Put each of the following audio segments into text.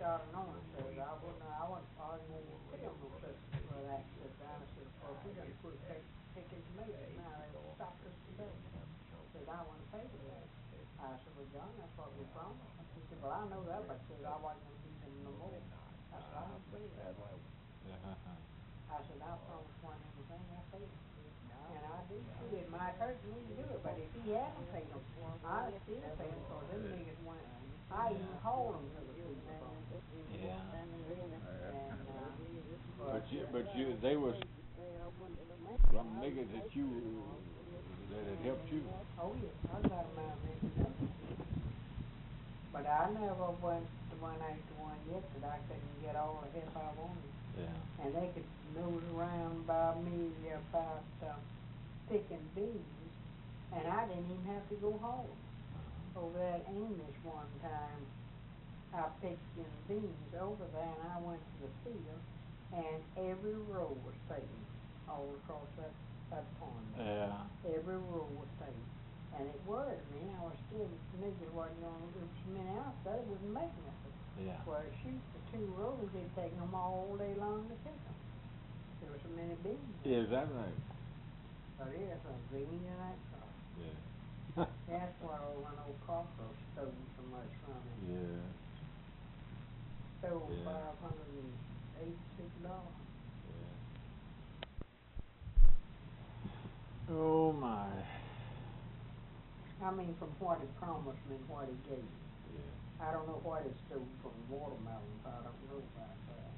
started on it, says I wouldn't tell no such for that. Says I said, well, if we done quit picking tomatoes now, they will stop us from doing it. Says I wouldn't pay for that. I said, well, John, that's what we promised. He said, well, I know that, but says I wasn't gonna use them no more. I said, I don't believe that. I said, I promised one anything, I paid. And I did. It might hurt me to do it, but if he hadn't paid them, I'd still pay them, cause them niggas went, I even hauled them to the people from them. Yeah. But they was some niggas that had helped you. Oh yeah, I got them out there. But I never went to one after one yet that I couldn't get all the help I wanted. Yeah. And they could nose around by me about picking beans, and I didn't even have to go home. Over that English one time, I picked them beans over there, and I went to the field, and every row was taken all across that pond. Yeah. Every row was taken. And it worried me. I was scared the niggas wasn't going to do so many out there, it wouldn't make nothing. Yeah. Well, shoot, the 2 rows, they'd taken them all day long to pick them. There were so many beans. Is that right? Oh, yeah, some beans in that crop. Yeah. That's why one old copper stole so much from him. Yeah. Stole Yeah. $586. Yeah. Oh my. I mean, from what he promised me and what he gave me. Yeah. I don't know what he stole from watermelons. I don't know about that.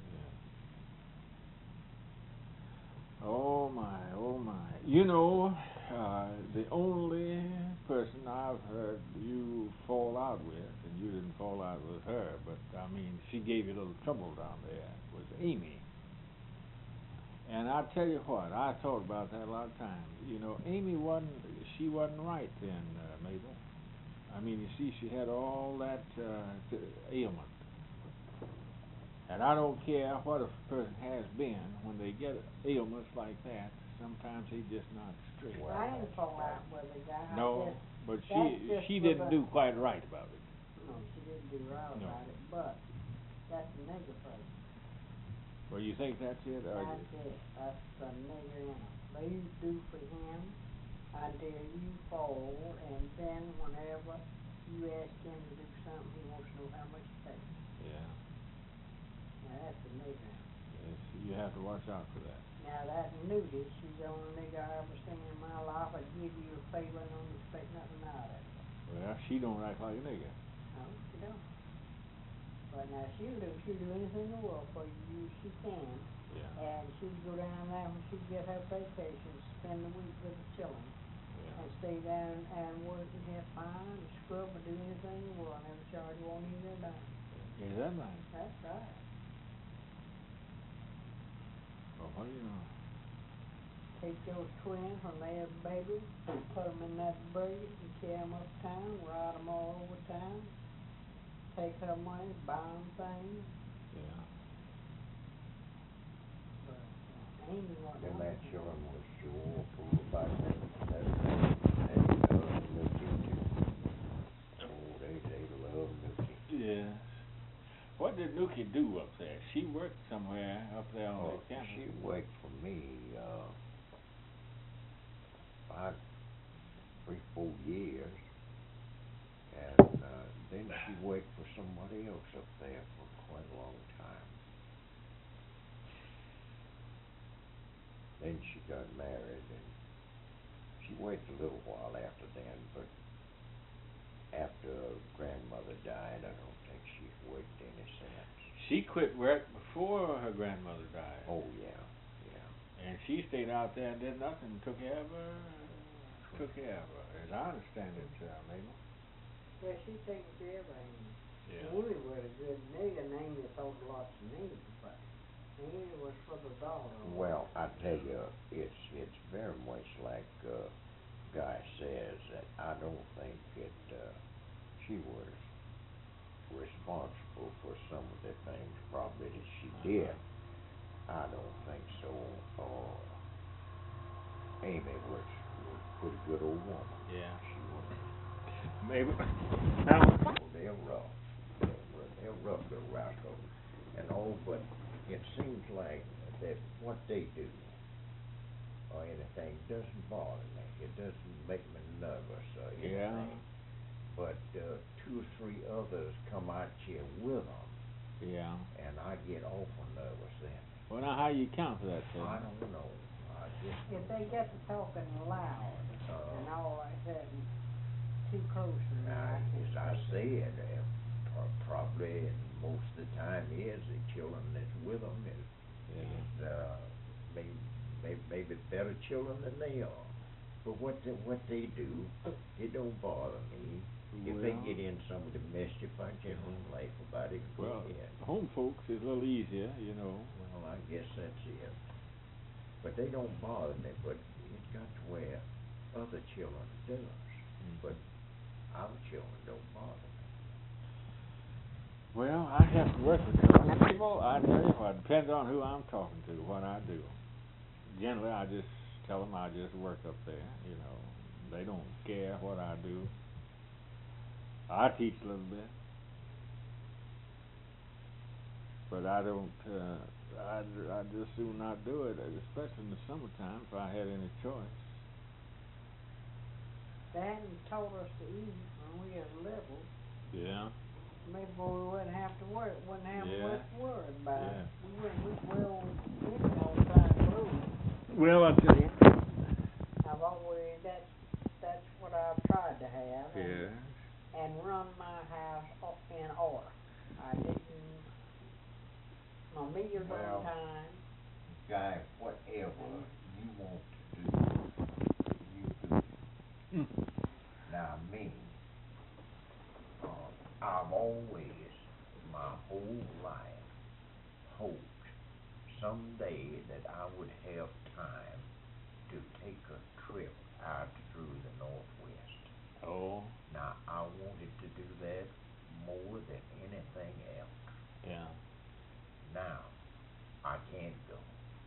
Yeah. Oh my, oh my. You know, the only person I've heard you fall out with, and you didn't fall out with her, but I mean, she gave you a little trouble down there, was Amy. And I tell you what, I thought about that a lot of times. You know, Amy wasn't right then, Mabel. I mean, you see, she had all that ailment. And I don't care what a person has been, when they get ailments like that, sometimes they just not straight. Well, I didn't fall out with the guy. No, but just she didn't do quite right about it. No, she didn't do right about it, but that's the nigger face. Well, you think that's it? That's it. That's the nigger in it. They do for him until you fall, and then whenever you ask him to do something, he wants to know how much it takes. Yeah. Now, that's the nigger in it. Yes, you have to watch out for that. Now, that nudie, she's the only nigger I ever seen in my life. I'd give you a favor and don't expect nothing out of it. Well, she don't act like a nigger. No, she don't. But now she'll do anything in the world for you, she can. Yeah. And she'd go down there when she'd get her vacation, spend the week with the children. Yeah. And stay down and work and have fun and scrub and do anything in the world. Never charge one either dime. Is that right? That's right. Well, what do you know? Take those twins when they have babies, put them in that buggy and carry them uptown, ride them all over town. Take her money, buy them things. Yeah. But Amy wasn't. Them that children was sure cool about that. They love Nucky too. Oh, they love Nucky. Yes. What did Nuki do up there? She worked somewhere up there on that campus. She worked for me about 3-4 years. And then she worked for somebody else up there for quite a long time. Then she got married, and she worked a little while after then, but after grandmother died, I don't think she's worked any since. She quit work before her grandmother died. Oh, yeah. And she stayed out there and did nothing, took care of her, as I understand it, Mabel. Yeah, she's taking care of Amy. Yeah. Amy was a good nigger, and Amy thought lots of me, but Amy was for the daughter. Well, I tell you, it's very much like Guy says, that I don't think that she was responsible for some of the things probably that she did. I don't think so. Amy was a pretty good old woman. Yeah. She was. Mabel. They're rough. They're rough little rascals and all, but it seems like that what they do or anything doesn't bother me. It doesn't make me nervous or Yeah. anything. But two or three others come out here with them, Yeah. and I get awful nervous then. Well, now, how you count for that, Ted? I don't know. I just If they get to talking loud and all like that, and too close to me, now, I can't. as I said, probably and most of the time is the children that's with them Yeah. maybe better children than they are. But what they do, it don't bother me. If they Well- get in some of the mischief, I generally laugh about it and go Well, ahead. home folks is a little easier, you know. Well, I guess that's it. But they don't bother me, but it's got to where other children does. But our children don't bother me. Well, I have to work with some people. I tell you what, it depends on who I'm talking to, what I do. Generally, I just tell them I just work up there, you know. They don't care what I do. I teach a little bit. But I don't, I'd just soon not do it, especially in the summertime, if I had any choice. They hadn't told us to eat when we was little. Yeah. Maybe we wouldn't have to worry, wouldn't have Yeah. much worry about it. Yeah. We will eat on time food. Well, I tell you. I've always, that's what I've tried to have. Yeah. And run my house in order. I didn't, my meals Well, on time. Guy, whatever you want to do, you do. Now me, I've always, my whole life, hoped someday that I would have time to take a trip out through the Northwest. Oh, Now, I wanted to do that more than anything else. yeah. Now, I can't go.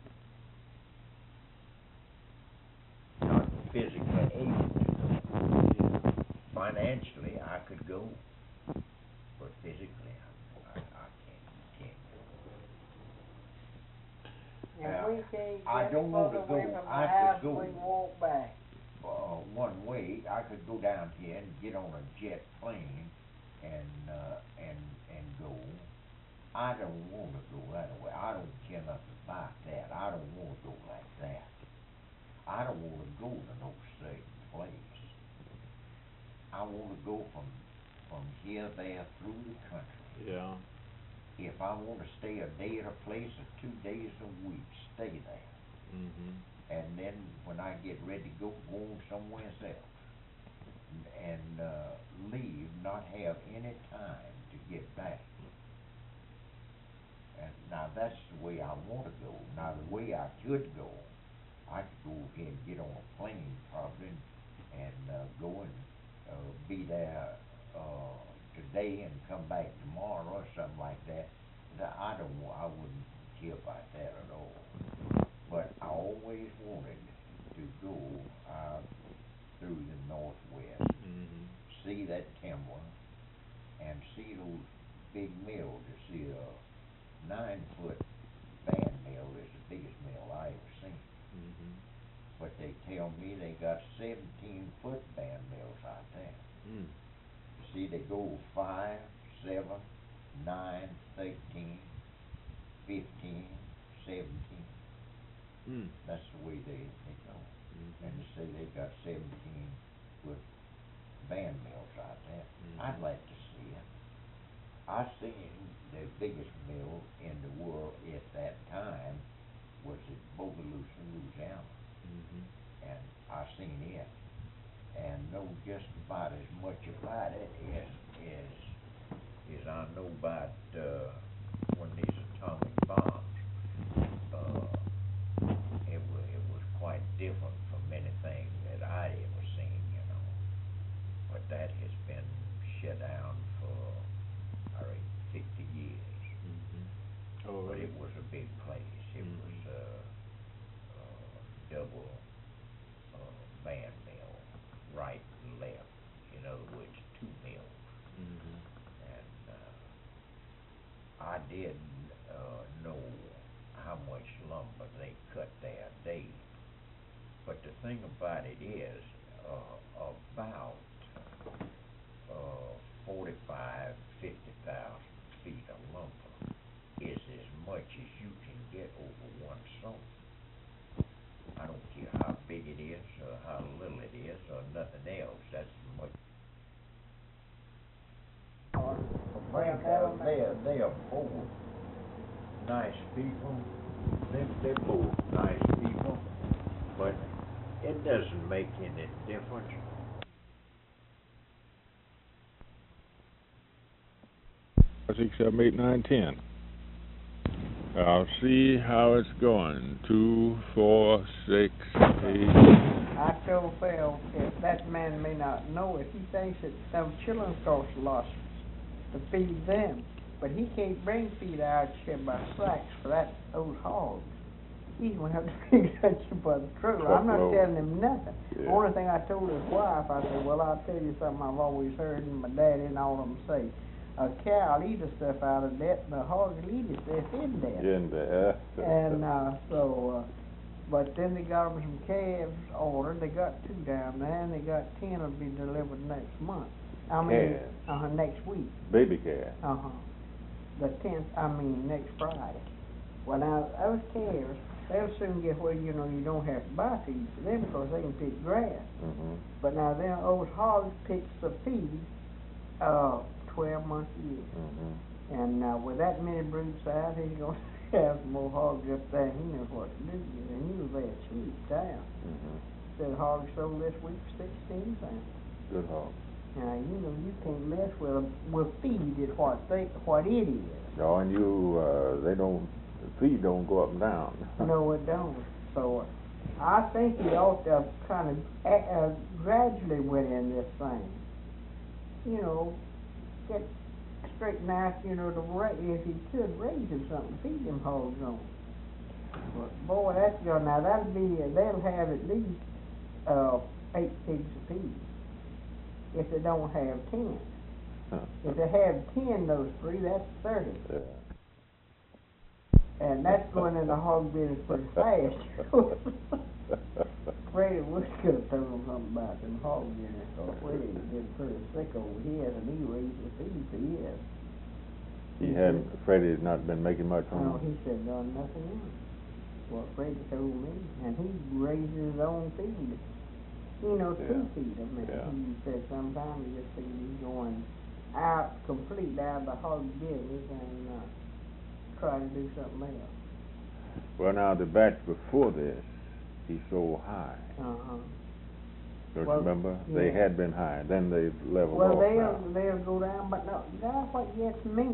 Not physically able to go. Financially, I could go, but physically, I can't go. And we can't I get don't want further to away go. from the I could house, go. we walk back. One way, I could go down here and get on a jet plane and go. I don't want to go that way. I don't care nothing about that. I don't want to go like that. I don't want to go to no certain place. I want to go from here, there, through the country. Yeah. If I want to stay a day at a place or 2 days a week, stay there. Mhm. And then when I get ready to go on somewhere else and leave, not have any time to get back. And now that's the way I want to go. Now the way I could go, I could go ahead and get on a plane probably and go and be there today and come back tomorrow or something like that. I wouldn't care about that at all. But I always wanted to go through the Northwest, see that timber, and see those big mills. To see a 9-foot band mill is the biggest mill I ever seen. But they tell me they got 17-foot band mills out there. You see, they go 5, 7, 9, 13, 15, 17. That's the way they go. And they say they got 17-foot band mills out there. I'd like to see it. I seen the biggest mill in the world at that time was at Bogalusa, Louisiana. And I seen it and know just about as much about it as I know about when these atomic bombs. It was quite different from anything that I'd ever seen, you know. But that has been shut down for 50 years. Oh, But really? it was a big place. It was double band mill, right and left. In other words, 2 mills. And lumber, they cut their day. But the thing about it is, about 45, 50,000 feet of lumber is as much as you can get over one summer. I don't care how big it is, or how little it is, or nothing else, that's as much. They are both nice people. They're both nice people, but it doesn't make any difference. 6, 7, 8, 9, 10. I'll see how it's going. 2, 4, 6, 8. I told Phil, if that man may not know it, he thinks that some children cost a lot to feed them. But he can't bring feed out here by sacks for those hogs. He's going to have to feed that you by the trailer. I'm not telling him nothing. Yeah. The only thing I told his wife, I said, well, I'll tell you something I've always heard and my daddy and all of them say. A cow will eat the stuff out of that, and a hog will eat the stuff in that. In there. And but then they got them some calves ordered. They got 2 down there, and they got 10 will be delivered next month. Calves? Next week. Baby calf. The 10th, next Friday. Well, now, those calves, they'll soon get where, you don't have to buy feed for them because they can pick grass. Mm-hmm. But now, them old hogs picks the feed 12 months a year. Mm-hmm. And with that many broods out, he's going to have some more hogs up there. He knows what to do with it. And he was there cheap down. Mm-hmm. Said hogs sold this week for 16 cents. Good hog. Now, you can't mess with them. With feed is what it is. No, and the feed don't go up and down. No, it don't. So, I think he ought to kind of gradually went in this thing. Get straightened out, if he could raise him something, feed them hogs on. But boy, now they'll have at least 8 pigs apiece. If they don't have 10. If they have 10, those 3, that's 30. Yeah. And that's going in the hog business pretty fast. Freddie Woods could have told him something about them hog business, because Freddie has been pretty sick over here, and he raised the feed for years. Freddie has not been making much on No, he said done nothing else. What Freddie told me. And he raises his own feed. To feed them. And Yeah. he said sometimes he just figured he's going completely out of the hog business and try to do something else. Well, now, the batch before this, he sold high. Don't you remember? Yeah. They had been high. Then they leveled Well, off. they'll go down, but no, that's what gets me.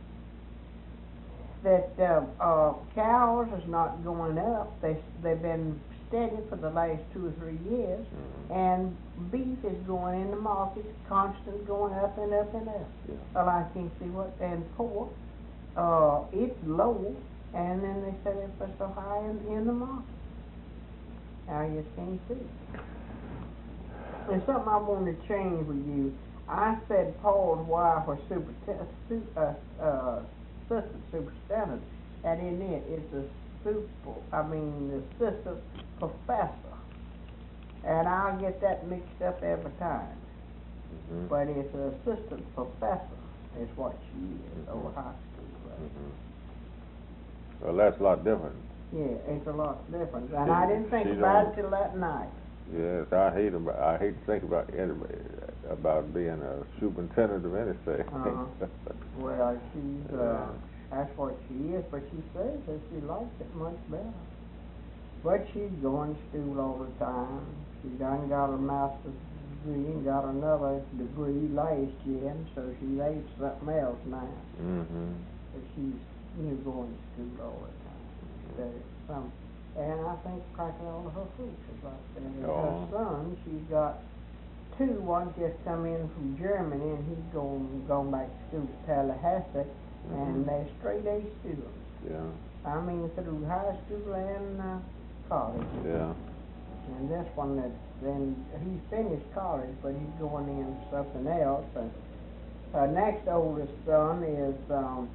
That cows is not going up. They've been steady for the last 2 or 3 years, Mm-hmm. and beef is going in the market, constant going up and up and up. Yeah. Well, I can't see what. And pork, it's low, and then they say it's so high in the market. I just can't see. There's something I want to change with you. I said Paul's wife was assistant superintendent, and in it's the assistant professor. And I get that mixed up every time. Mm-hmm. But it's an assistant professor is what she is, over high school. Right? Mm-hmm. Well, that's a lot different. Yeah, it's a lot different. And I didn't think about it till that night. Yes, I hate to think about being a superintendent of anything. Well, she's that's what she is, but she says that she likes it much better. But she's going to school all the time. She done got a master's degree and got another degree last year, and so she's ate something else now. Mm-hmm. But she's going to school all the time. And I think practically all of her folks is like that. And her son, she's got 2. One just come in from Germany, and he's going back to school to Tallahassee, and they're straight A students. Yeah. Through high school and college. Yeah. And this one then he finished college, but he's going in for something else. And her next oldest son is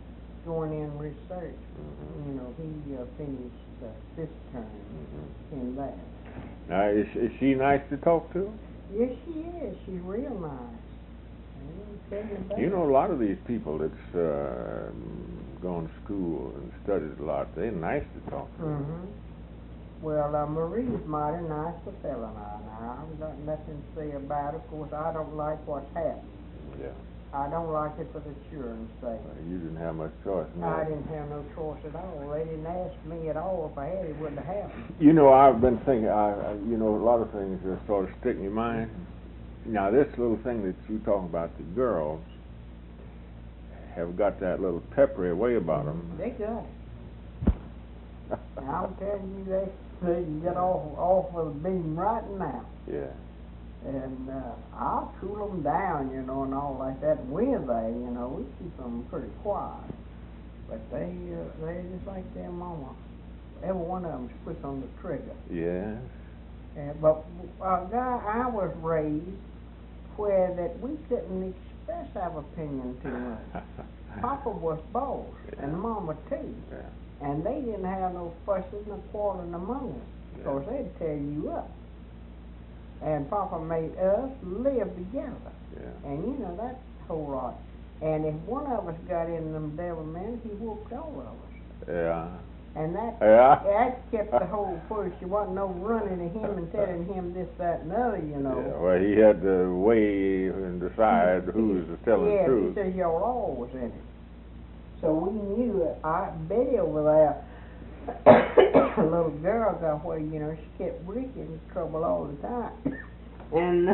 going in research. You know, he finished fifth term in that. Now, is she nice to talk to? Yes, she is. She's real nice. You know, a lot of these people that's gone to school and studied a lot, they're nice to talk to. Well, Marie's mighty nice to fella now. I've got nothing to say about it. Of course, I don't like what's happened. Yeah. I don't like it for the children's sake. You didn't have much choice in that. I didn't have no choice at all. They didn't ask me at all. If I had, it wouldn't have happened. You know, I've been thinking, you know, a lot of things that sort of stick in your mind. Now, this little thing that you talk about, the girls have got that little peppery way about them. They got it. I'm telling you, they can get off of the beam right now. Yeah. And I'll cool them down, you know, and all like that. We're there, you know, we keep them pretty quiet. But they're just like their mama. Every one of them's quick on the trigger. Yes. But guy, I was raised where that we couldn't express our opinion too much. Papa was boss, and Mama too. Yeah. And they didn't have no fussing or quarreling among us, because they'd tear you up. And Papa made us live together. Yeah. And you know, that's a whole lot. And if one of us got in them devil men, he whooped all of us. Yeah. And that kept the whole push. There wasn't no running to him and telling him this, that, and other, you know. Yeah, well, he had to weigh and decide who was telling the truth. Yeah, he said your law was in it. So we knew it. Betty over there, a little girl got where, you know, she kept breaking trouble all the time. And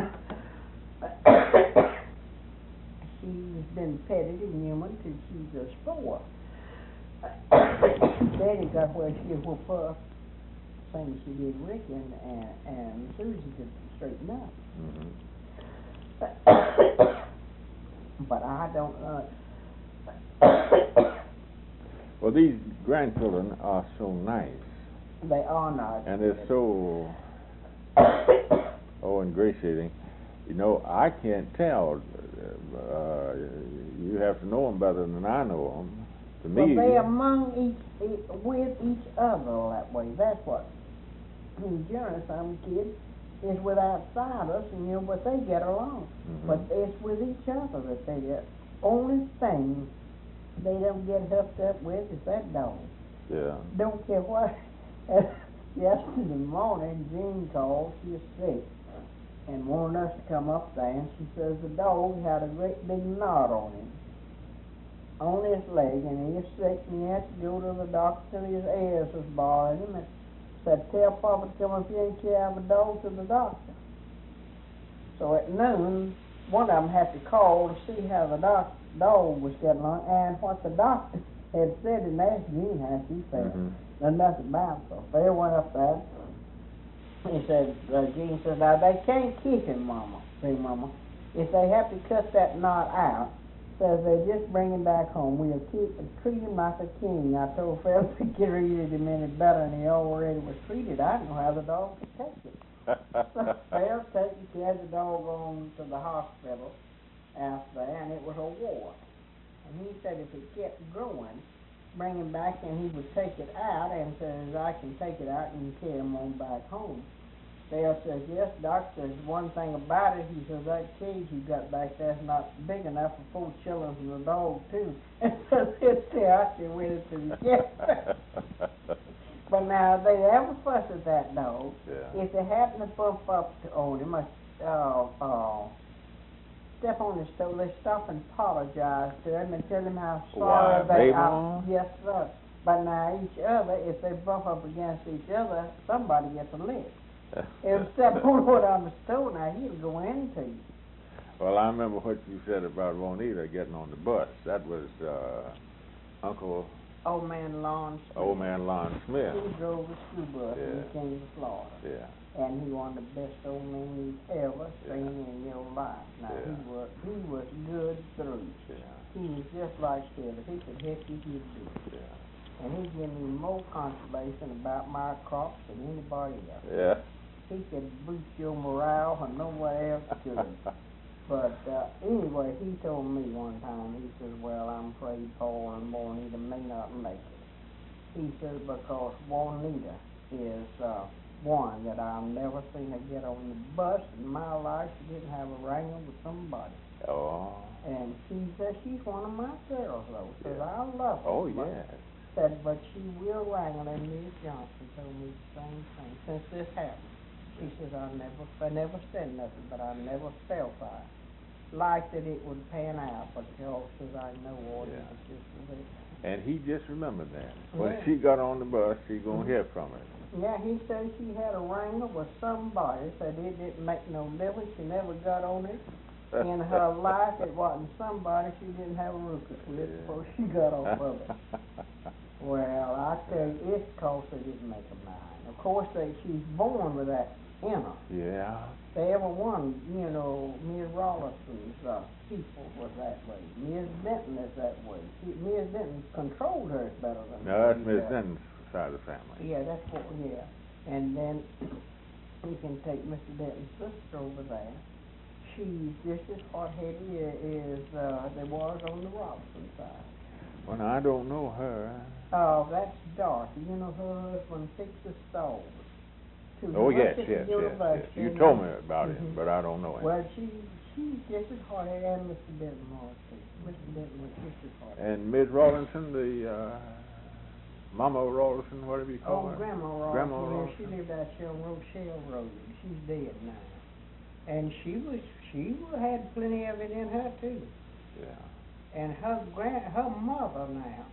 she's been petted and human till she's a sport. Betty got where she whoop her, same as she did Rick, and Susie could straighten up. But I don't. Well, these grandchildren are so nice. They are nice. And they're so ingratiating. You know, I can't tell. You have to know them better than I know them. To me, well, they're among with each other that way. That's what. I mean, generally, some kids is with outsiders, and you know, but they get along. But it's with each other that they get. Only thing they don't get hooked up with is that dog. Yeah. Don't care what. Yesterday morning, Jean called. She's sick, and wanted us to come up there. And she says the dog had a great big knot on him, on his leg, and he's sick, and he had to go to the doctor. His ears was bothering him, and said, "Tell Papa to come up here and carry the dog to the doctor." So at noon, one of them had to call to see how the dog was getting along, and what the doctor had said, and asked Jean how she felt. There's nothing about it. So they went up there. He said, Jean said, "Now they can't keep him, Mama. See, Mama, if they have to cut that knot out, says they just bring him back home. We'll treat him like a king." I told Phil he could treat him any better than he already was treated. I didn't know how the dog could take it. So Phil carried the dog on to the hospital after that, and it was a war. And he said if it kept growing, bring him back and he would take it out, and says, "I can take it out and carry him on back home." Dale says, "Yes, Doc, there's one thing about it." He says, "That cage you got back there's not big enough for 4 children and the dog, too." And so it's out there with it to the kid. But now, if they ever fuss at that dog, if they happen to bump up on him, step on his toe, they stop and apologize to him and tell him how sorry they are. Yes, sir. But now, each other, if they bump up against each other, somebody gets a lick. If step on what on his toe, now he'll go into you. Well, I remember what you said about Juanita getting on the bus. That was Old Man Lon Smith. Old Man Lon Smith. He drove a school bus when he came to Florida. Yeah. And he was the best old man you've ever seen in your life. Now, he was good through. Yeah. He was just like Phil. If he could help you, he'd do it. Yeah. And he'd give me more consolation about my crops than anybody else. Yeah. He could boost your morale and nobody else could. But, anyway, he told me one time, he says, well, I'm afraid Paul and Juanita may not make it. He says, because Juanita is, one that I've never seen her get on the bus in my life. She didn't have a wrangle with somebody. Oh. And she says she's one of my girls, though. Says, Yeah. I love her. Oh, but yes. Said, but she will wrangle, and Miss Johnson told me the same thing. Since this happened, she says, I never said nothing, but I never felt like that it would pan out, but she also says, I know what it was just a bit. And he just remembered that. When Yeah. she got on the bus, she gonna hear from her. Yeah, he said she had a wrangle with somebody, said it didn't make no difference, she never got on it. In her life, it wasn't somebody she didn't have a rookie with before she got off of it. Well, I tell you, it's 'cause they didn't make a mind. Of course, she's born with that in her. Yeah. They ever won, you know, Ms. Rollison's people was that way. Ms. Denton is that way. Ms. Denton controlled hers better than No, that's she Miss does. Denton's side of the family. Yeah, that's what, yeah. And then you can take Mr. Denton's sister over there. She's just as hard-headed as they was on the Robinson side. Well, I don't know her. Oh, that's Dorothy. You know her husband fixes stores. Oh, yes. You told me about him, but I don't know him. Well, she's just as hard-headed, and Mr. Denton was too. Mr. Denton was just as hard-headed. And Miss Rawlinson, the Mama Rawlinson, whatever you call her. Grandma Rawlinson. Grandma Yeah, Rawlinson. she lived out here on Rochelle Road. She's dead now. And she had plenty of it in her too. Yeah. And her mother now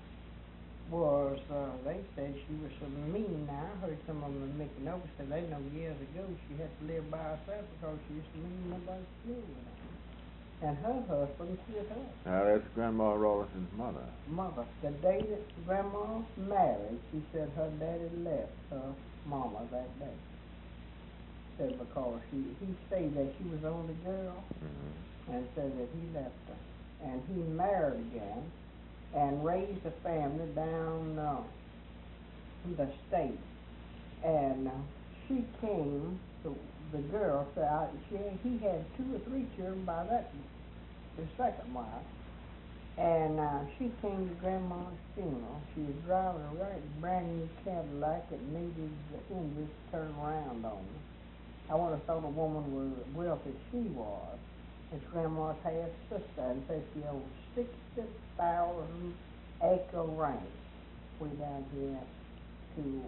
was, they said she was so mean now. I heard some of them making over, said they know years ago she had to live by herself because she used to mean nobody to live with her. And her husband killed her. Now, that's Grandma Rawlinson's mother. Mother. The day that Grandma married, she said her daddy left her mama that day. Said because he said that she was the only girl, and said that he left her. And he married again and raised a family down the state. And she came, the girl said, he had 2 or 3 children by that, the second wife. And she came to Grandma's funeral. She was driving a brand new Cadillac that needed the engine to turn around on her. I would have thought a woman was wealthy as she was. It's Grandma's half sister, and said she owned 60,000 acre ranch way down here to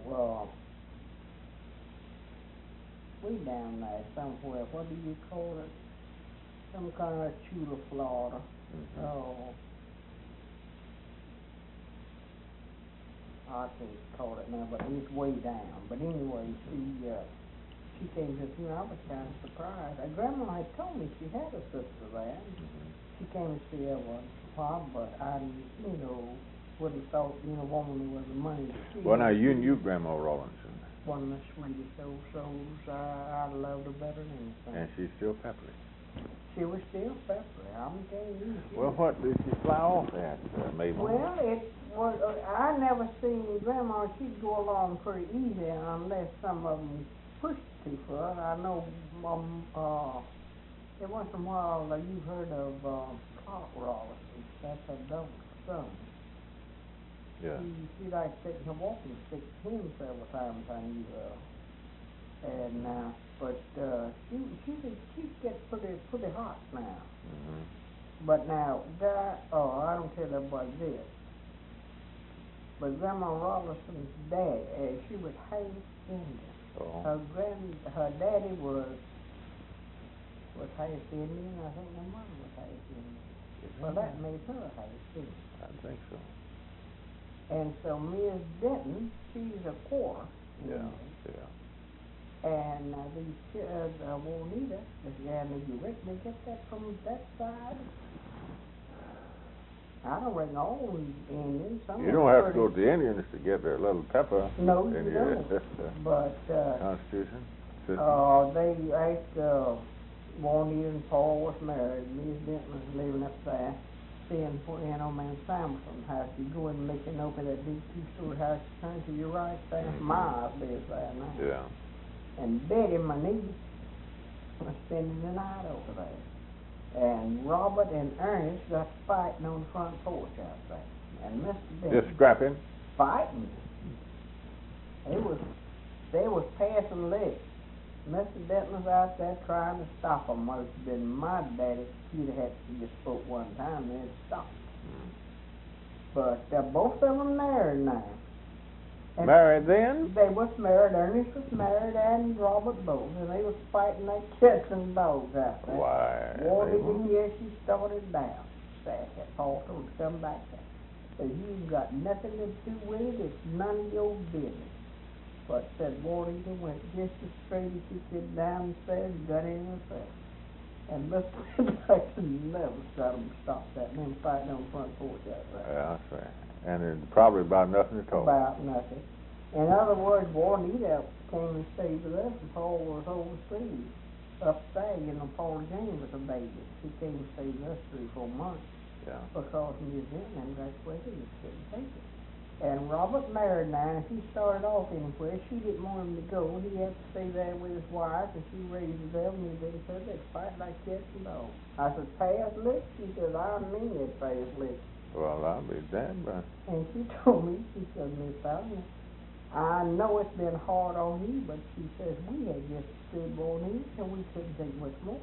way down there somewhere. What do you call it? Some kind of Chula, Florida. Oh, I can't call it now, but it's way down. But anyway, she came to see me. I was kind of surprised. Grandma had told me she had a sister there. She came to see her once in a while, but I, wouldn't have thought, woman was the money to see. Well, now, you knew Grandma Rawlinson. One of the sweetest old souls. I loved her better than anything. And she's still peppery. She was still peppery, I'm telling you. Well, what did she fly off at, Mabel? Well, it was, I never seen Grandma, she'd go along pretty easy unless some of them pushed too far. I know, once in a while you've heard of Clark Rawlinson. That's her daughter's son. Yeah. She liked taking her walking stick to him several times I knew her. And but she gets pretty hot now. But now I don't tell everybody this. But Grandma Rawlinson's dad, she was half Indian. Oh. Her daddy was half Indian. I think her mother was half Indian. Well, that made her half Indian. I think so. And so Ms. Denton, she's a quarter. Yeah. And these Juanita, and you reckon they get that from that side? I don't reckon all Indians. You don't have to go to the Indians to get their little pepper. No, you don't. But Constitution. they asked Juanita and Paul was married. Ms. Denton was living up there. Seeing man Samuelson house. You go in and make an open that big 2-story house, turn to your right there. Miles lives there now. Yeah. And Betty, my niece, was spending the night over there. And Robert and Ernest got fighting on the front porch out there. And Mr. Benton Just scrapping? fighting. They was passing licks. Mr. Benton was out there trying to stop them. Well, it's been my daddy. He'd have had to just spoke one time and then stop. But both of them married now. And married then? they was married. Ernest was married and Robert both. And they was fighting like cats and dogs out there. Why, War Mabel? didn't hear she started down. Sad that Paul told her to come back there. Said, you've got nothing to do with it. It's none of your business. But said Warrington went just as straight as she could downstairs and got in herself. And Mr. Jackson never got them to stop that and them fighting on the front porch out there. Yeah, that's right. And it's probably about nothing at all. About nothing. In other words, Juanita came and stayed with us and Paul was overseas. Up there, Paul Jane was a baby. He came and stayed with us 3-4 months. Yeah. Because New Zealand graduated, he couldn't take it. And Robert married now, and if he started off anywhere, she didn't want him to go. He had to stay there with his wife, and she raised them, and they said they'd fight like cats and dogs. I said, pass licks? She said, I mean it, pass licks. Well, I'll be damned, but... And she told me, she said, Miss Allen, I know it's been hard on you, but she says, we had just stood born in, and we couldn't take much more.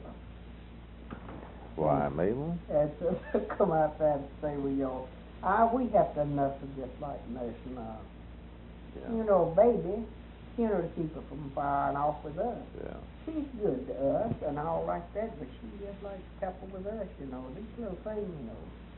Why, Mabel? And so come out there and stay with y'all. We have to nurse her just like nursing Yeah. Baby, to keep her from firing off with us. Yeah. She's good to us and all like that, but she just like to couple with us, these little things,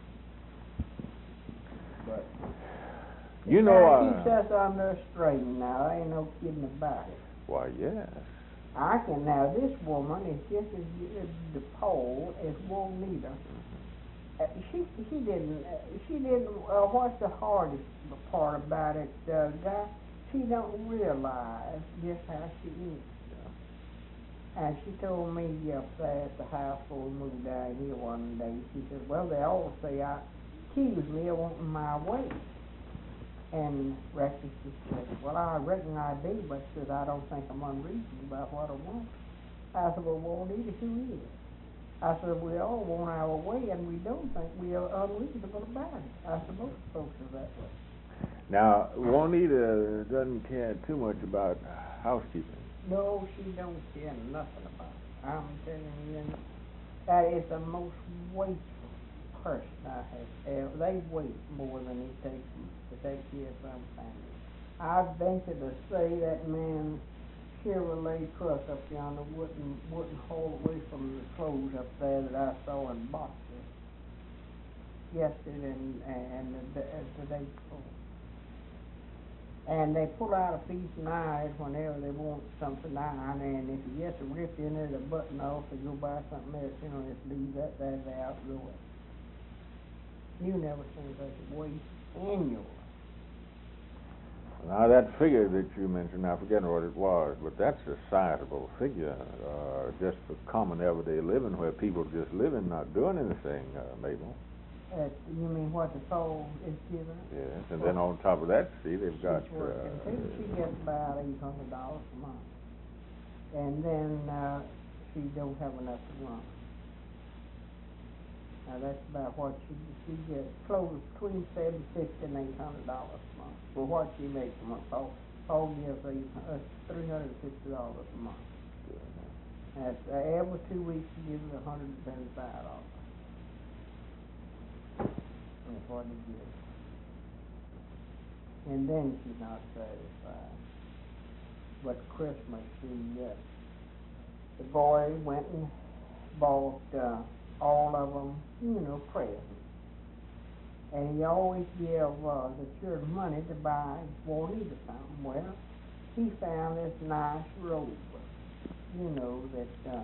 But keeps us under strain now. There ain't no kidding about it. Why, yes. Now this woman is just as good to Paul as Juanita. She didn't, what's the hardest part about it, guy? She don't realize just how she is. Yeah. And she told me up there at the house before we moved down here one day, she said, well, they all say I accuse me of wanting my way. And Rex, she said, well, I reckon I do, but says I don't think I'm unreasonable about what I want. I said, well, Juanita, who is? I said, we all want our way, and we don't think we are unreasonable about it. I said, most folks are that way. Now, Juanita doesn't care too much about housekeeping. No, she don't care nothing about it. I'm telling you, that is the most wasteful person I have ever. They waste more than it takes to take care of some family. I venture to say that man Chevrolet truck up yonder wouldn't haul away from the clothes up there that I saw in boxes yesterday and the day before. And they pull out a piece of knives whenever they want something iron, and if you get to rip in there the button off and go buy something else, just leave that there, they outgrow it. You never seen such a waste in your life. Now, that figure that you mentioned, I forget what it was, but that's a sizable figure, just for common everyday living, where people just living, not doing anything, Mabel. You mean what the soul is given? Yes, and then on top of that, see, they've got... She's working too. She gets about $800 a month. And then she don't have enough to run. Now, that's about what she gets, close between $750 and $800 a month for what she makes a month. Paul gives $350 a month. That's every 2 weeks she gives $175. That's what he gives. And then she's not satisfied. But Christmas, the boy went and bought all of them, presents. And he always gave the children money to buy Juanita something. Well, he found this nice robe, that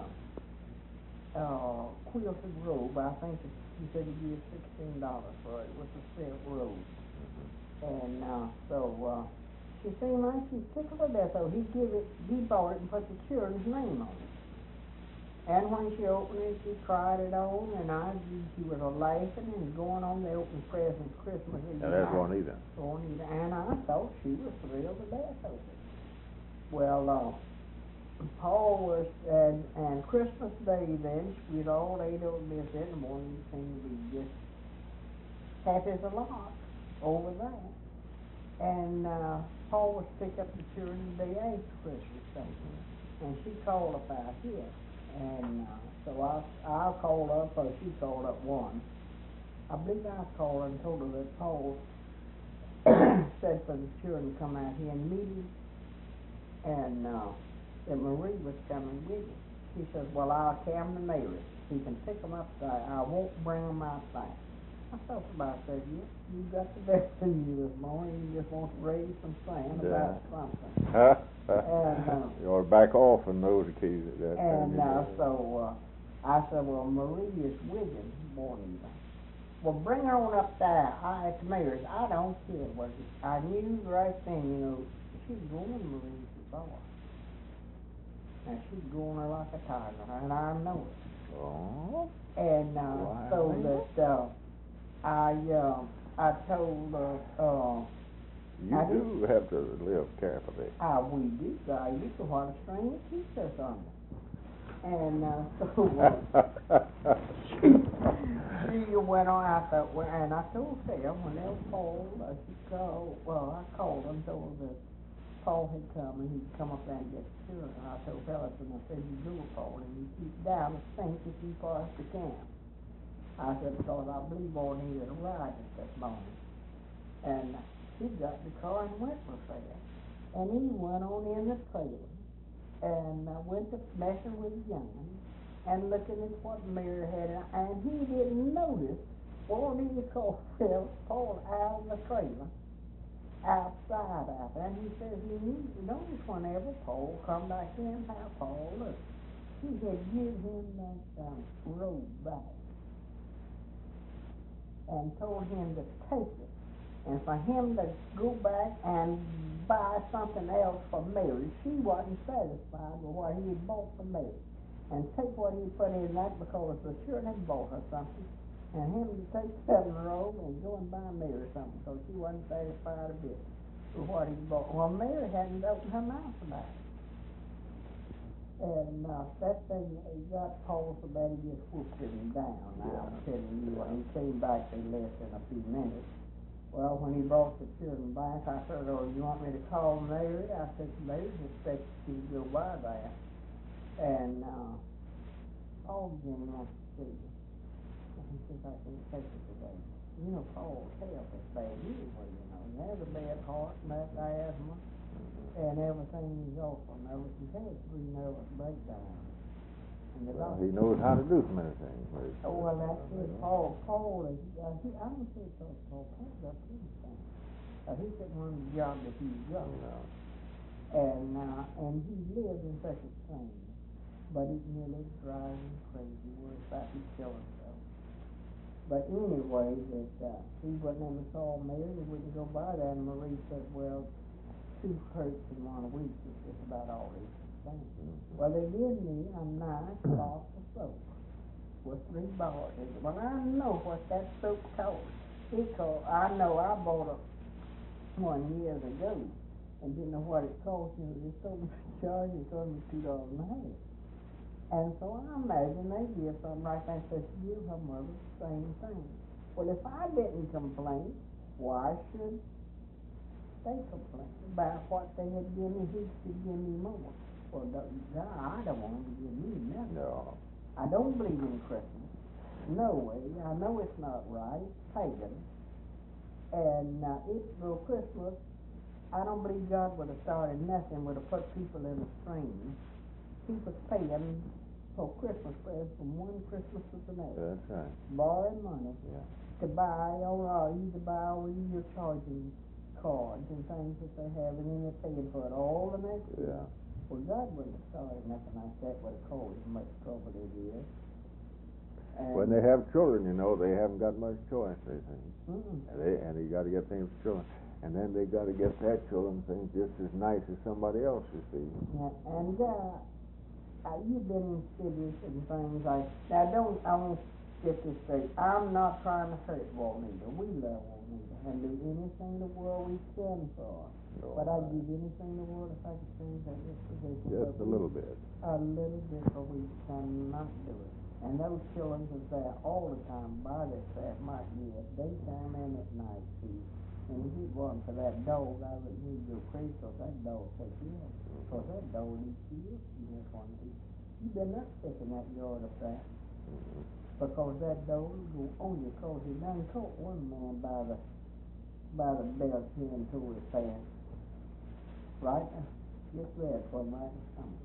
quilted robe. I think he said he gave $16 for it. It was a silk robe. And so she seemed like she tickled to death. So he bought it and put the children's name on it. And when she opened it, she tried it on, and she was laughing and going on there opening presents Christmas Eve. Now, that's Juanita. Juanita, and I thought she was thrilled to death over it. Well, Paul was, and Christmas Day then, we'd all ate over this in the morning, it seemed to be just happy as a lark over there. And, Paul was to pick up the children the day after Christmas Day, and she called up out here, and, so I called up, or she called up one. I believe I called her and told her that Paul said for the children to come out here and meet him, and, that Marie was coming with him. She says, well, I'll carry them to Mary. He can pick them up there. I won't bring them out back. I thought about that. You got the best in you this morning. You just want to raise some sand about something. And, you ought to back off on those occasions. And so I said, well, Marie is with him morning. Well, bring her on up there at Mary's. I don't care what I knew right then, you know, she's going Marie's before. And she's going her like a tiger, and I know it. Oh. And so that I told you do have to live carefully. We do. You know what a string it keeps us under. And she went on. I thought, well, and I told Phil when they were Paul, she called. Well, I called her and told her that Paul had come and he'd come up there and get the children. And I told Phyllis, and I said, you go, Paul, and you keep down the sink if you far as you can. I said, because I believe all needed a ride this morning. And he got in the car and went real fast. And he went on in the trailer and went to messing with the young'un and looking at what Mary had. And he didn't notice, all he called Paul out of the trailer, outside out there. And he says he noticed whenever Paul come back in, how Paul looked. He had given him that robe back and told him to take it, and for him to go back and buy something else for Mary. She wasn't satisfied with what he had bought for Mary, and take what he put in that because the children had bought her something, and him to take that robe and go and buy Mary something because she wasn't satisfied a bit with what he bought. Well, Mary hadn't opened her mouth about it. And that thing got Paul so bad he just whooped him down. Yeah. I'm telling you, when he came back, they left in a few minutes. Well, when he brought the children back, I said, oh, you want me to call Mary? I said, Mary's expected you to go by there. And Paul began wants to see you. And he says, I can't take it today. You know, Paul's health is bad anyway, you know. He has a bad heart and that asthma. And everything is awful. Now, he had 3 nervous breakdowns. Well, he knows how to do so many things. Oh, well, that's it. Paul is, I don't say so. Paul's got pretty things. He couldn't run the job that he's got. No. And he lived in such a thing. But it nearly drives him crazy. Worried about he'd kill himself. But anyway, he went in and saw Mary. He wouldn't go by there. And Marie said, well, 2 hurts in 1 week is just about all he could stand. Mm-hmm. Well, they gave me a nice box of soap with 3 bars in it. Well, I know what that soap cost. Because I know I bought one years ago and didn't know what it cost. You know, they sold me charge. It cost me $2.50. And so I imagine they give something like that and says, give her mother the same thing. Well, if I didn't complain, why should they complain about what they had given me? He should give me more. Well, God, I don't want him to give me nothing. No. I don't believe in Christmas. No way. I know it's not right. It's pagan. And for Christmas, I don't believe God would have started nothing, would have put people in a stream. People paying for Christmas presents from one Christmas to the next. That's right. Borrowing money to buy, either buy or you're charging cards and things that they have, and then they're paying for it all the next year. Well, God wouldn't have started nothing like that would have caused as much trouble as it is. When they have children, you know, they haven't got much choice, they think. And you got to get things for children. And then they got to get their children things just as nice as somebody else's, see. Yeah, and you've been in cities and things like that. I want to get this straight. I'm not trying to hurt Walnita. We love Walnita. and do anything in the world we can for her. Oh, But I'd give anything in the world if I could change that disposition. just a little bit. A little bit, but we cannot do it. And those children is there all the time by themselves, might be at daytime and at night, too. And if it wasn't for that dog, I would need to go crazy, because that dog takes you in. Because that dog eats you up, you just want to eat. You better not stick in that yard up there. Because that dog will go on you, because he done caught one man by the belt pin to his pants. Right? Just red for him right in the stomach.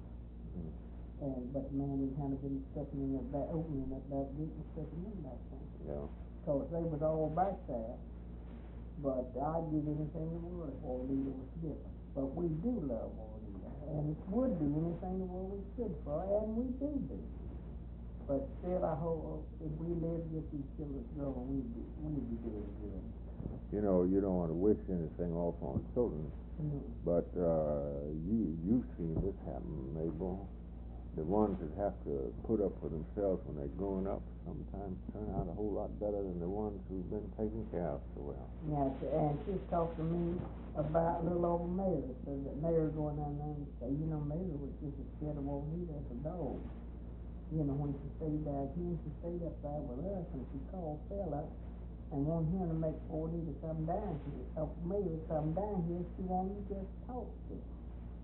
But the man was kind of been sticking in that opening that gate and sticking in that thing. Yeah. Because they was all back there. But I'd give anything in the world if Juanita was different. But we do love Juanita, and would do anything in the world we could for her, and we do. But still, I hope if we live to get these children growing, we'd be doing good. You know, you don't want to wish anything off on children, but you've seen this happen, Mabel. The ones that have to put up for themselves when they're growing up sometimes turn out a whole lot better than the ones who've been taken care of so well. Yes, and she's talked to me about little old Mary. So that Mary going down there and say, you know, Mary was just as scared of Juanita as a dog. You know, when she stayed down here, and she stayed up there with us, and she called Phil up and wanted him to make Juanita come down here. Mary come down here, she wanted to just talk to him.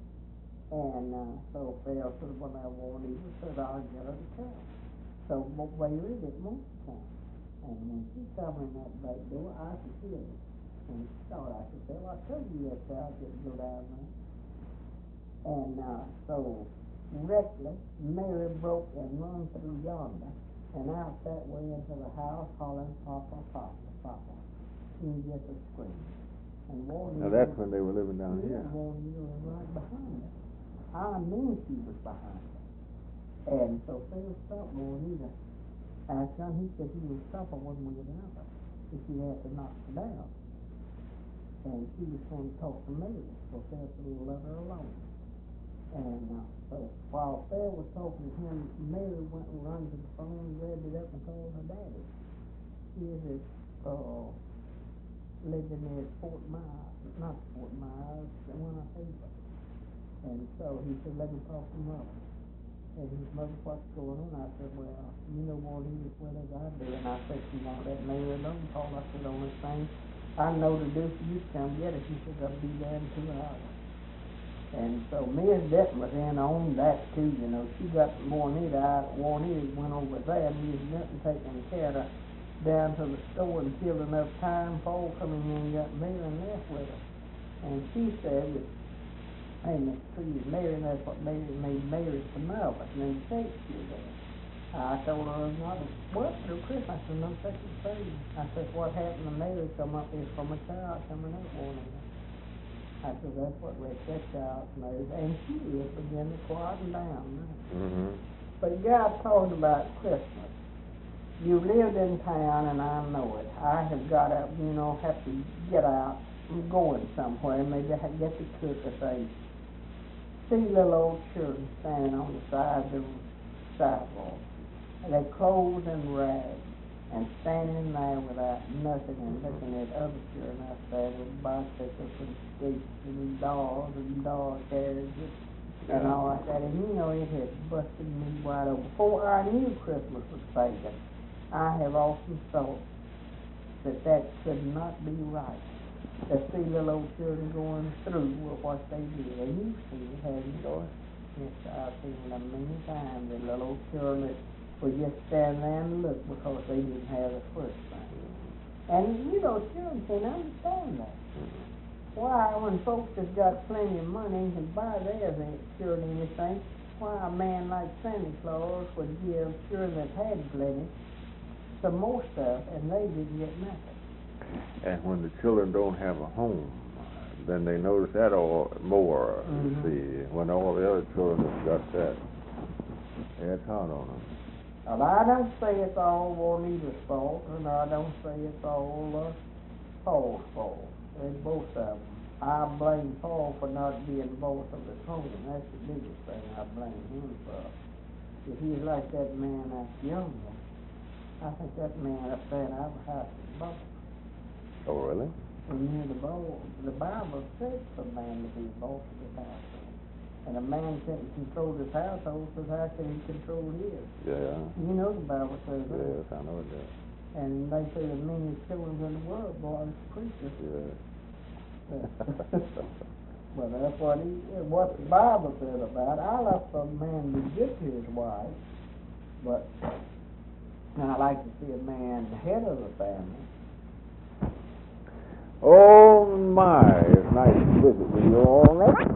And so Phil said, well, now Juanita said, I'll get her to come. So Mary didn't want to come. And when she come in that back door, I could hear it. And she thought, I said, Phil, I told you that child didn't go down there. And so reckless, Mary broke and run through yonder and out that way into the house, hollering, Papa, Papa, Papa. She just a scream. And Juanita, Now that's when they were living down here. Juanita was right behind her. I knew she was behind her. And so Phil stopped Juanita. After he said he would stop her one way or the other if he had to knock her down. And she was going to talk to Mary, so Phil said, let her alone. And so while Phil was talking to him, Mary went and run to the phone, grabbed it up, and called her daddy. He is living near Fort Myers, not Fort Myers, one of Haver. And so he said, let me talk to Mother. And his mother, what's going on? I said, well, you know Juanita as well as I do. And I said, she won't let Mary alone, Paul. I said, only thing I know to do for you to come get her. She said, I'll be there in 2 hours. And so Miss Denton was in on that too, you know. She got Juanita out. Juanita went over there, and Miss Denton taking care of her down to the store and killed enough time. Paul coming in and got Mary and left with her. And she said that, hey, Miss Trees, Mary, and that's what Mary made Mary so nervous, and then Shakespeare there. I told her, not what, through Christmas, and no such a thing. I said, what happened to Mary come up here from a child coming up Juanita? I said, that's what wrecked that child's nerves, and she is beginning to quieten down now. Mm-hmm. But God talked about Christmas. You lived in town, and I know it. I have got up, you know, have to get out. I'm going somewhere, maybe I get the cook or say, see little old children standing on the side of the sidewalk. Their clothes and rags, and standing there without nothing and looking at other children out there with bicycles and skates and dolls and doll carriages and all like that. And you know, it had busted me wide open. Before I knew Christmas was pagan, I have often thought that could not be right. To see little old children going through with what they did. And you've seen it, haven't you? Yes, I've seen it a many times. The little old children that would just stand there and look because they didn't have the first thing. And, you know, children can't understand that. Why, when folks have got plenty of money and can buy their children anything, why a man like Santa Claus would give children that had plenty some more stuff and they didn't get nothing. And when the children don't have a home, then they notice that all more, you see, when all the other children have got that. It's hard on them. Well, I don't say it's all Juanita's fault, and I don't say it's all Paul's fault. It's both of them. I blame Paul for not being boss of his home. That's the biggest thing I blame him for. If he's like that man that's younger, I think that man up there in our house is boss. Oh, really? And you know, the Bible says for a man to be the boss of his household. And a man can't control his household, so how can he control his? Yeah. You know the Bible says that. Yes, I know it does. And they say the meanest children in the world, boys, preachers. Yeah. Well, that's what the Bible says about it. I like for a man to be good to his wife, but I like to see a man the head of the family. Oh my, it's nice to visit with you all right.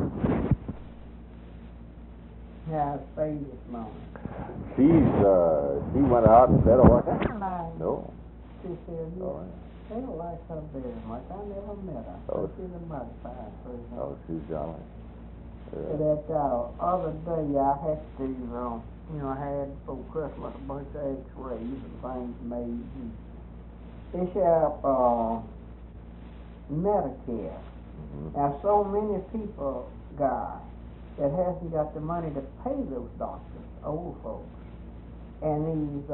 How's Faye this morning? She went out and said, oh, no. She said, yeah. All right. They don't like her very much. I never met her. Oh. But she's a mighty fine person. Oh, she's jolly. But Yeah. that other day I had to, I had for Christmas a bunch of X-rays and things made. And they have Medicare. Mm-hmm. Now, so many people, guys, that hasn't got the money to pay those doctors, old folks, and these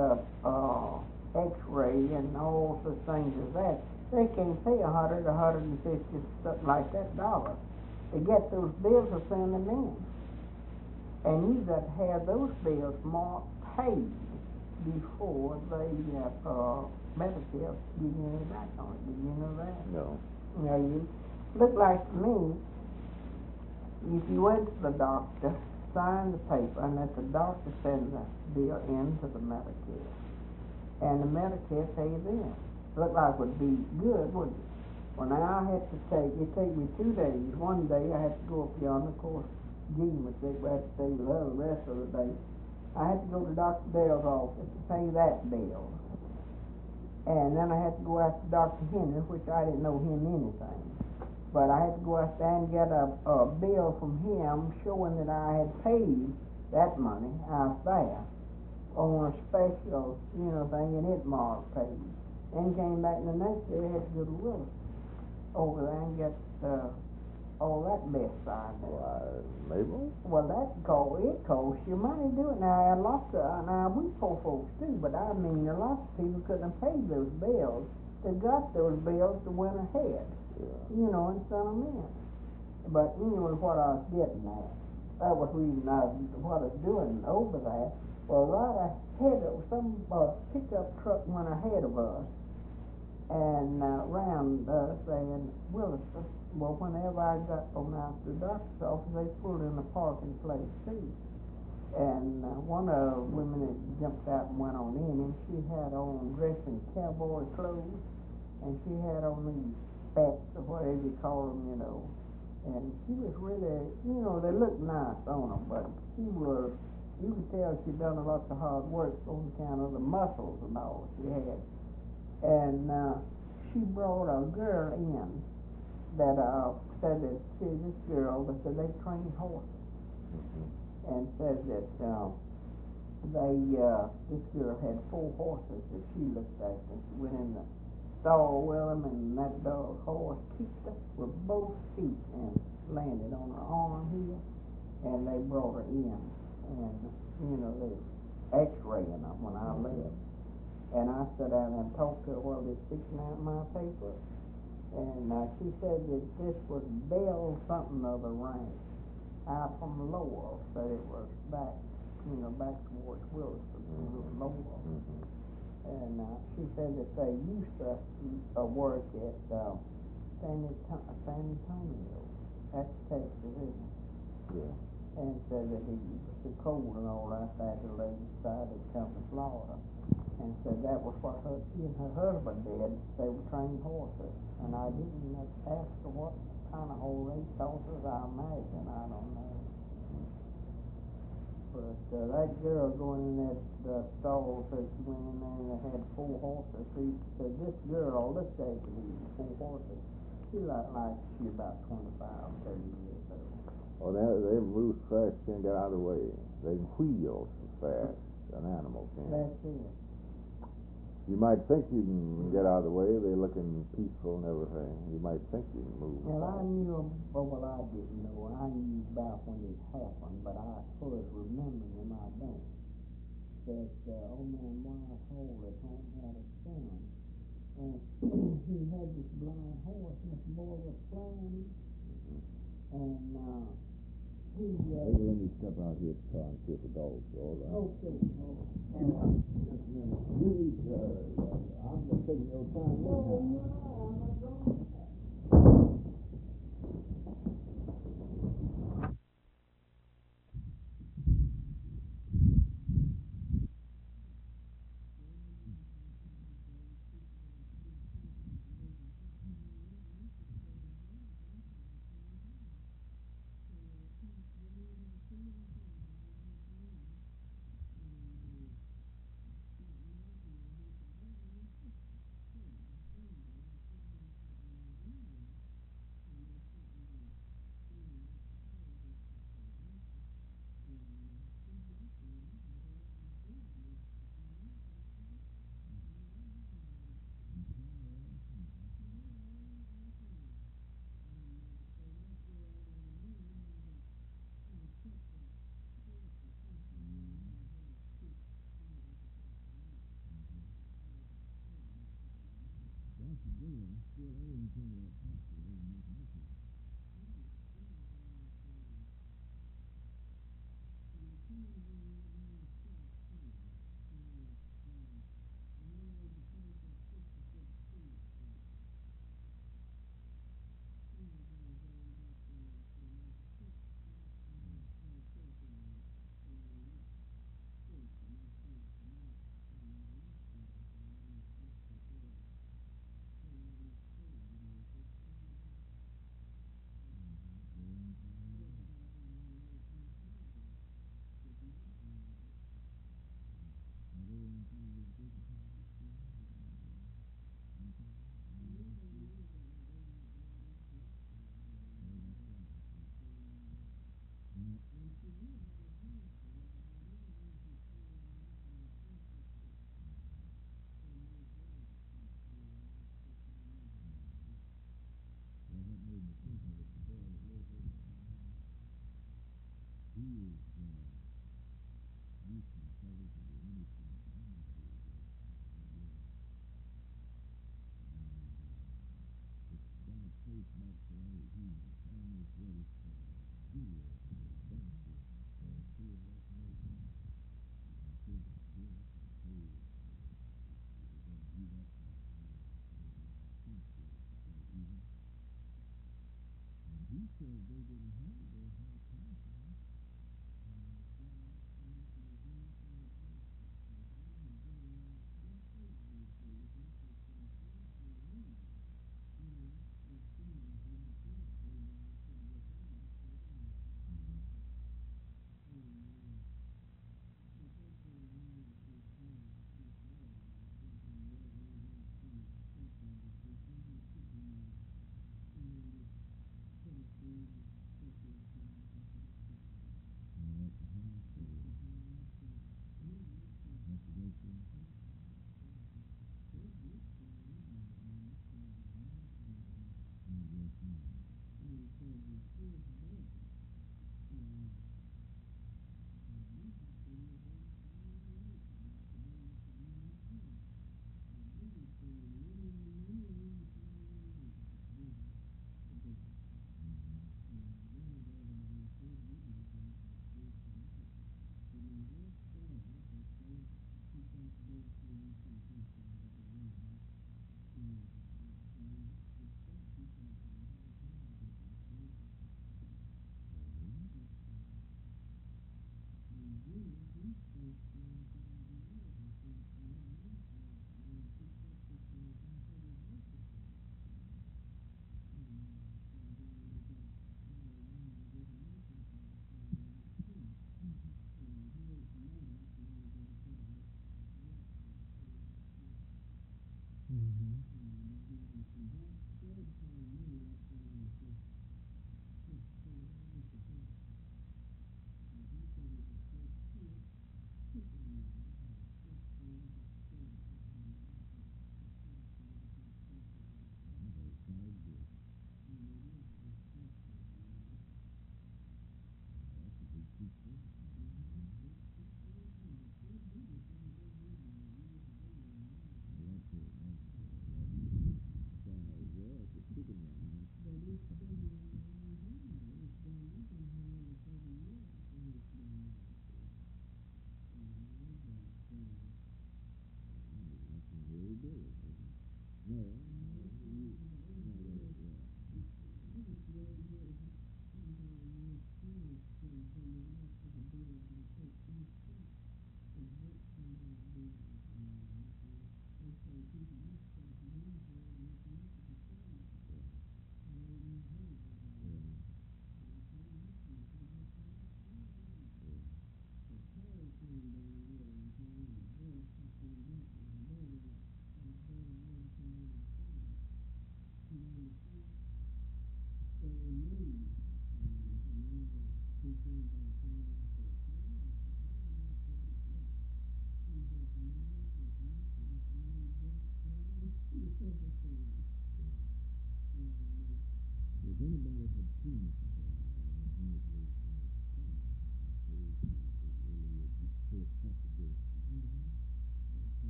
X-ray and all such things as that. They can't pay $100, $150, something like that dollars to get those bills to send them in. And you got to have those bills marked paid before they Medicare give you any back on it. Did you know that? No. Now you look like to me, if you went to the doctor, sign the paper, and let the doctor send the bill in to the Medicare, and the Medicare pay them. Look like it would be good, wouldn't it? Well, now I had to it take me 2 days. One day I had to go up yonder, of course, Gene was sick, we had to stay with her the rest of the day. I had to go to Dr. Dale's office to pay that bill. And then I had to go after Dr. Henry, which I didn't know him anything. But I had to go after and get a bill from him showing that I had paid that money out there on a special, thing, and it marked paid. Then came back the next day, I had to go to Willis over there and get all that mess signed out. Why, Mabel? Well, it costs you money to do it. Now we poor folks do, but I mean, a lot of people couldn't have paid those bills. They got those bills that went ahead, Yeah. And sent them in. But anyway, what I was getting at, that was reason what I was doing over there. Well, right ahead of some pickup truck went ahead of us and round us, and Williston. Well, whenever I got from out the doctor's office, they pulled in the parking place too. And one of the women that jumped out and went on in, and she had on dressed in cowboy clothes, and she had on these spats or whatever you call them, And she was really, they looked nice on her, but you could tell she'd done a lot of hard work on account of the muscles and all she had. And she brought a girl in that said that this girl, they said they train horses, and said that this girl had 4 horses that she looked at, and she went in the stall with them, and that horse kicked her with both feet and landed on her arm here, and they brought her in, and they X-raying her when I left. And I sat down and talked to her while they were fixing out my paper. And she said that this was Bell something of the ranch out from Lowell. Said it was back towards Williston, Lowell. Mm-hmm. And she said that they used to work at San Antonio. That's Texas, isn't it? Yeah. And said that it was too cold and all that, the lady decided to come to Florida. And said that was what she and her husband did. They were trained horses. And I didn't ask her what kind of race horses, I imagine. I don't know. But that girl going in that stall said she went in there and they had 4 horses. She said this girl looked at these 4 horses. She looked like she about 25, 30 years old. Well, they move fast, can't get out of the way. They wheel so fast, an animal can. That's it. You might think you can get out of the way. They're looking peaceful and everything. You might think you can move. Well, I knew, I didn't know. I knew about when it happened, but I sort of remember them. I don't. That old man Wise Hall at home had a son, And he had this blind horse, and this boy was playing him, and he Hey, let me step out here to try and see if the dog's all right. okay, Just a minute. You need I'm just taking your time no, now. no, I'm not going.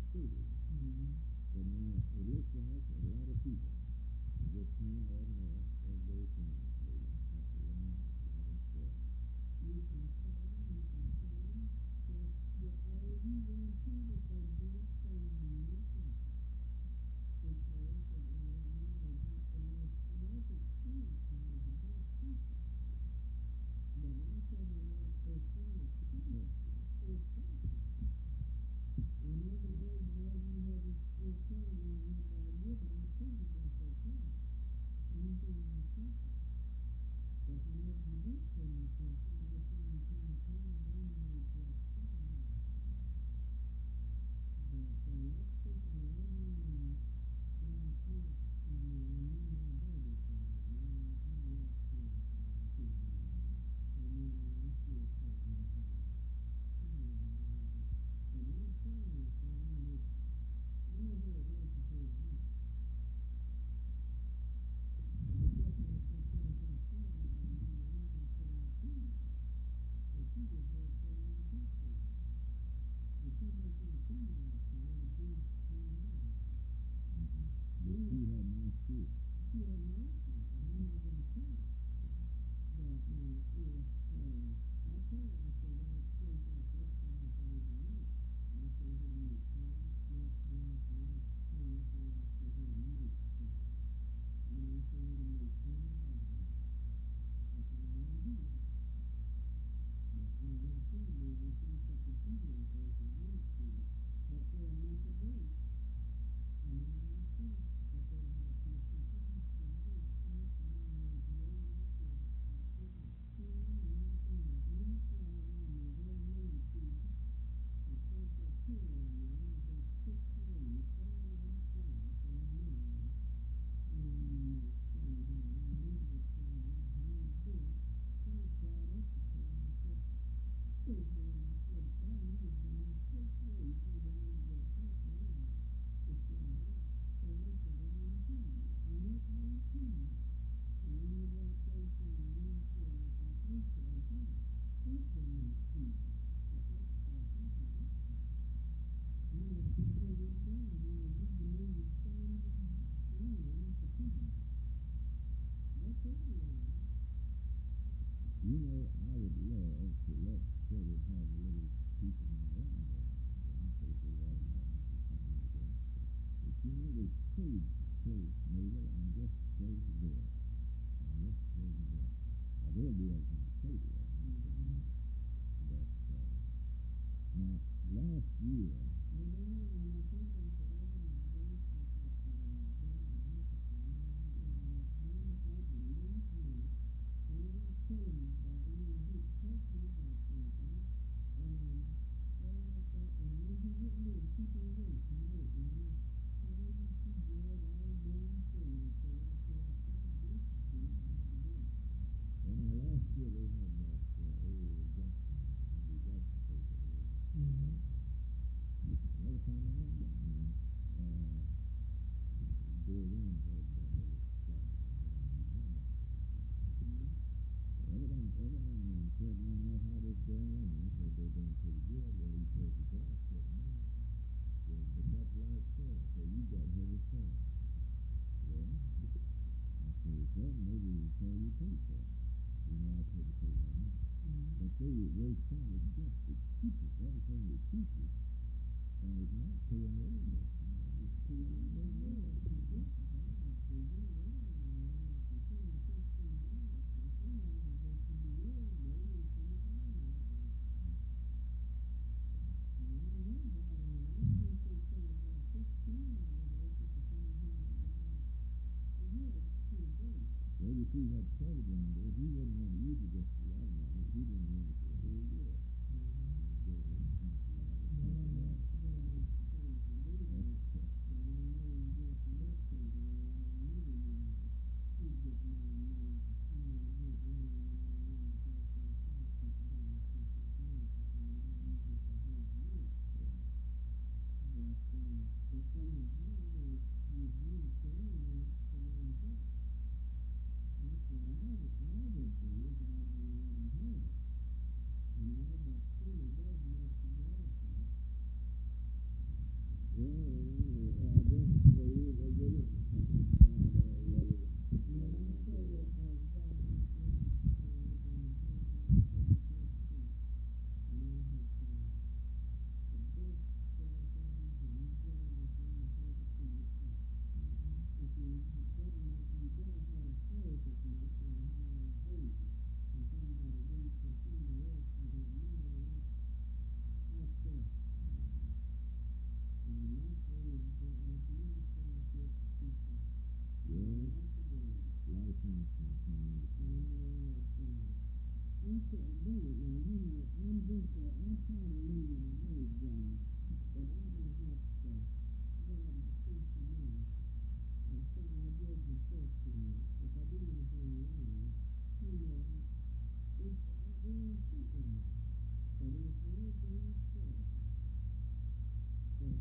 stadium. But now it looks like a lot of people just can't have enough of those things. They have to learn how to enjoy them. You can tell them, you can tell them that all you want to do is they don't say nothing. Because they got the most life experience and they're the best people. But I tell them that they're full of people. They're talking. And every day, all you have is telling them what I did, but I tell you about their talent. Anything they talking. But whenever you do tell them something, they find you time to time, they may just say no. But there are lots of people that I know last night, I know my baby family, I watch them on TV, and I still take my time. But my family thing, which I know how it works before it works. I guess I think like I said, I don't put on TV. But she just works for me on TV. If she worked on TV last night, it would be on her. But she had nice kids. She had nice kids, and I'm not going to tell her. But if, I told her, I said, I think our first time I said, is me. I said, he'll make cars, trucks, vans, lights, whatever. I said, he'll make stuff. And I said, he'll make anybody. I said, I don't do that. But I have seen them, they see such a TV out there, it's a great thing. But they'll make a break. And I understand. But they'll have two or three things to do. I was way out there. I put my skin in any flower, and they wear lily seed. I put that pillow on there, and I just pick leaves, all them flowers, so I know them. And started out, and I looked at flowers, and how you do it. So I cried up to her, and I said, I said, Father, you was in my sixth grade, you the one that taught me to fly up. So that's what I want to tell you. And that's how you tell me. And when you go to place in the room for like we say, hey, who's been that TV? But that's how I do it. You know, if you hear this down, you know, you can move your stand around the TV. That's everywhere. You know, I would love to let Freddie have a little piece of my land there. Pay for watermelons or something like that. But you know, they trade close, Mabel, and just close the door. And just close the door. Now, they'll do everything to pay there. But, now, last year, Well, they know, and I told them to all my boys, I said, Dad, and I said, one had to leave me. And I was telling everybody, you know, he'd talk to me about something, and stuff like that, and when he wouldn't do it, keep on waiting, and I tried to figure it all damn thing, so that's what I tried to do, but I didn't do it. well, now, last year they had that old Jackson, Andy Jackson place over there. And every time I went down there, Bill Williams had that little shop down there, and he had that place. So every now and then, Fred want to know how this going on. I said, they're doing pretty good. Well, he says, the glass getting on. Well, but that's light sale, so you got heavy selling. Well, I said, well, maybe it's all you pay for it. You know, I had to pay more money. But they were trying to get the cheapest, everything the cheapest, and it's not paying very much. You know, it's paying a little bit more. Well, you see what Freddie going to do, he wouldn't want to use it just for watermelon. He'd want to use it for the whole year. And go ahead and finish it out. That's what I would do if I was couldn't do it. Now, you know, I'm just, I try to leave it away, John, but I don't have to grab the sense of me. And so I give the first to me. If I do anything wrong, you know, it's, it ain't thinking me. But it's very, very sad. But,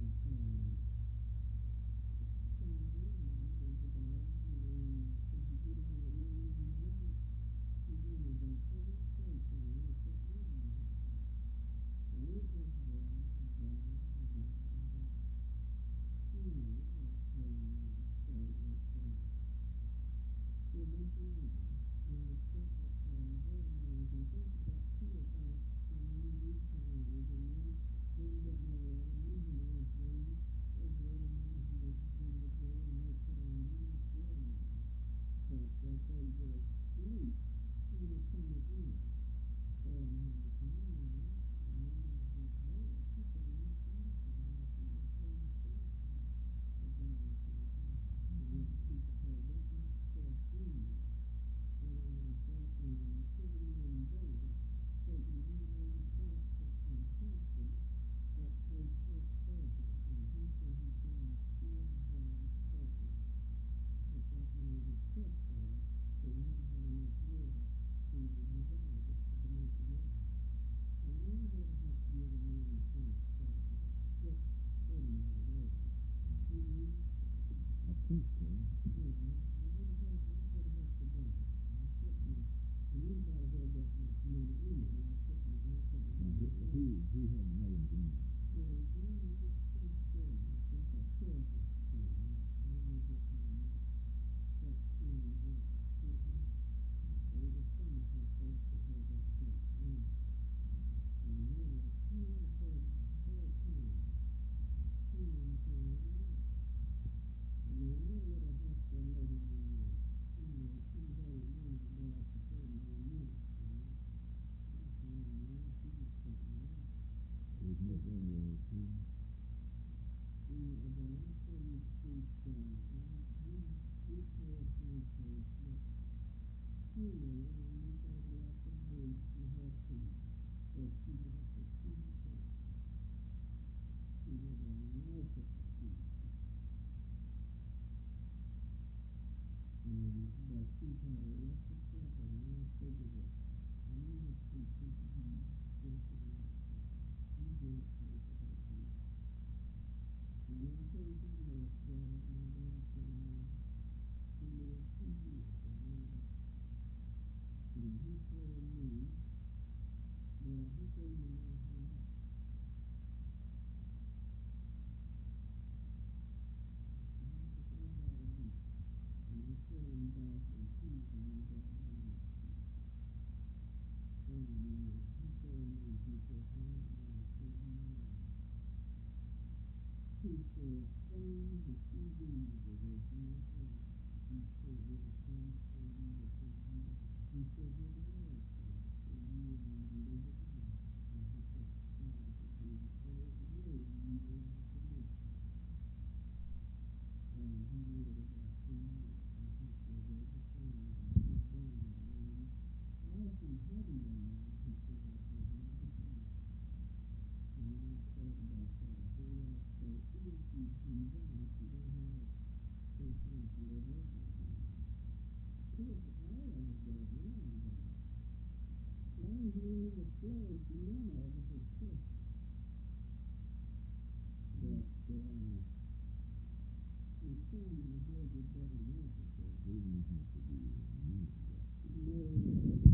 I think so. He had Melons in there. He didn't have to be mean about it.